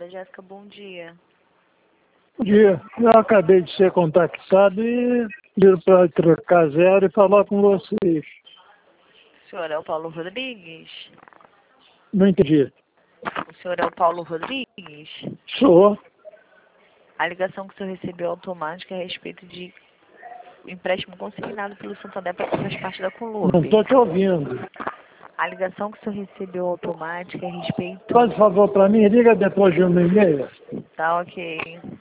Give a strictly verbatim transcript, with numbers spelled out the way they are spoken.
da Jéssica, bom dia. Bom dia. Eu acabei de ser contactado e vir para trocar zero e falar com vocês. O senhor é o Paulo Rodrigues? Não entendi. O senhor é o Paulo Rodrigues? Sou. A ligação que o senhor recebeu automática é a respeito de empréstimo consignado pelo Santander para que faz parte da Colube. Não estou te ouvindo. A ligação que o senhor recebeu automática é a respeito... Faz favor para mim, liga depois de uma e meia. Tá ok.